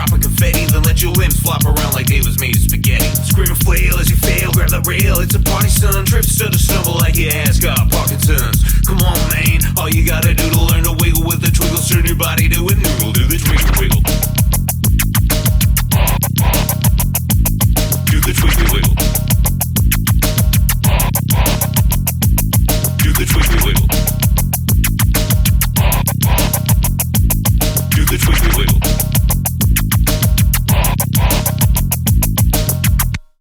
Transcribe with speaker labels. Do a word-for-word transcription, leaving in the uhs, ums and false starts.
Speaker 1: dropping confetti, then let your limbs flop around like they was made of spaghetti. Scream and flail as you fail, grab the rail, it's a party son. Trips to the stumble like your ass got Parkinson's.